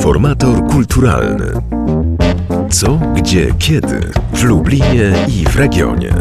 Informator kulturalny. Co, gdzie, kiedy w Lublinie i w regionie.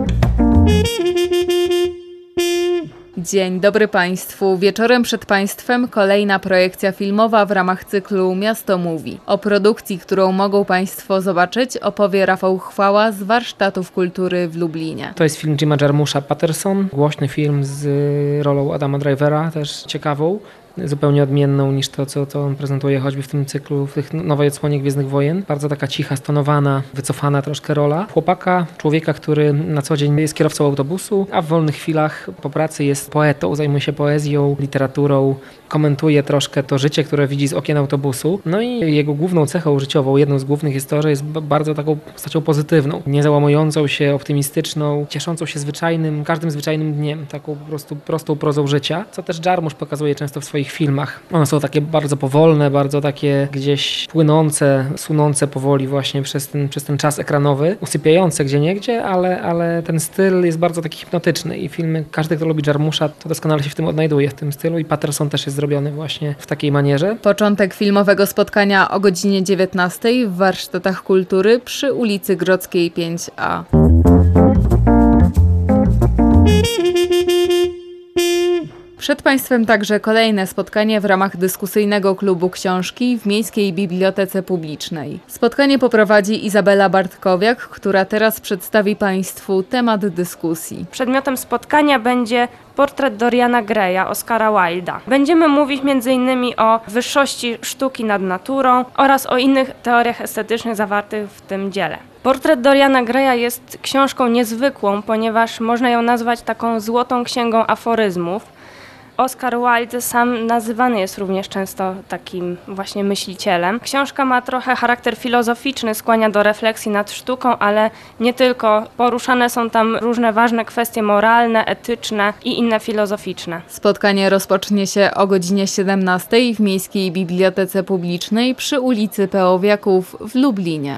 Dzień dobry Państwu. Wieczorem przed Państwem kolejna projekcja filmowa w ramach cyklu Miasto Mówi. O produkcji, którą mogą Państwo zobaczyć, opowie Rafał Chwała z Warsztatów Kultury w Lublinie. To jest film Jima Jarmusza Patterson, głośny film z rolą Adama Drivera, też ciekawą. Zupełnie odmienną niż to, co on prezentuje choćby w tym cyklu, w tych nowej odsłonie Gwiezdnych Wojen. Bardzo taka cicha, stonowana, wycofana troszkę rola chłopaka, człowieka, który na co dzień jest kierowcą autobusu, a w wolnych chwilach po pracy jest poetą, zajmuje się poezją, literaturą, komentuje troszkę to życie, które widzi z okien autobusu. No i jego główną cechą życiową, jedną z głównych jest to, że jest bardzo taką postacią pozytywną, niezałamującą się, optymistyczną, cieszącą się każdym zwyczajnym dniem, taką po prostu prostą prozą życia, co też Jarmusz pokazuje często w swoich filmach. One są takie bardzo powolne, bardzo takie gdzieś płynące, sunące powoli właśnie przez ten czas ekranowy, usypiające gdzieniegdzie, ale ten styl jest bardzo taki hipnotyczny i filmy, każdy, kto lubi Jarmusza, to doskonale się w tym odnajduje, w tym stylu i Patterson też jest zrobiony właśnie w takiej manierze. Początek filmowego spotkania o godzinie 19 w Warsztatach Kultury przy ulicy Grodzkiej 5A. Przed Państwem także kolejne spotkanie w ramach dyskusyjnego klubu książki w Miejskiej Bibliotece Publicznej. Spotkanie poprowadzi Izabela Bartkowiak, która teraz przedstawi Państwu temat dyskusji. Przedmiotem spotkania będzie portret Doriana Greya, Oscara Wilda. Będziemy mówić m.in. o wyższości sztuki nad naturą oraz o innych teoriach estetycznych zawartych w tym dziele. Portret Doriana Greya jest książką niezwykłą, ponieważ można ją nazwać taką złotą księgą aforyzmów. Oscar Wilde sam nazywany jest również często takim właśnie myślicielem. Książka ma trochę charakter filozoficzny, skłania do refleksji nad sztuką, ale nie tylko. Poruszane są tam różne ważne kwestie moralne, etyczne i inne filozoficzne. Spotkanie rozpocznie się o godzinie 17 w Miejskiej Bibliotece Publicznej przy ulicy Pełowiaków w Lublinie.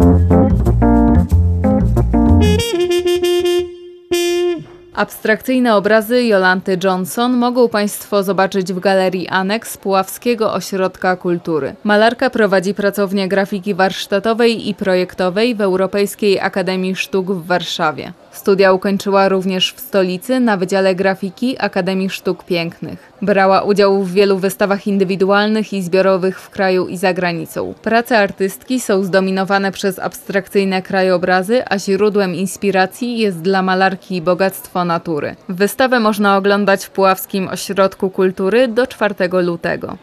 Abstrakcyjne obrazy Jolanty Johnson mogą Państwo zobaczyć w Galerii Aneks Puławskiego Ośrodka Kultury. Malarka prowadzi pracownię grafiki warsztatowej i projektowej w Europejskiej Akademii Sztuk w Warszawie. Studia ukończyła również w stolicy na Wydziale Grafiki Akademii Sztuk Pięknych. Brała udział w wielu wystawach indywidualnych i zbiorowych w kraju i za granicą. Prace artystki są zdominowane przez abstrakcyjne krajobrazy, a źródłem inspiracji jest dla malarki bogactwo natury. Wystawę można oglądać w Puławskim Ośrodku Kultury do 4 lutego.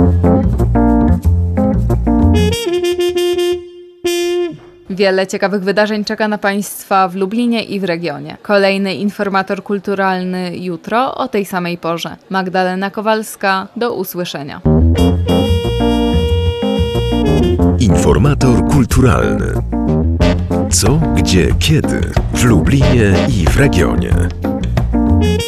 Wiele ciekawych wydarzeń czeka na Państwa w Lublinie i w regionie. Kolejny informator kulturalny jutro o tej samej porze. Magdalena Kowalska, do usłyszenia. Informator kulturalny. Co, gdzie, kiedy w Lublinie i w regionie.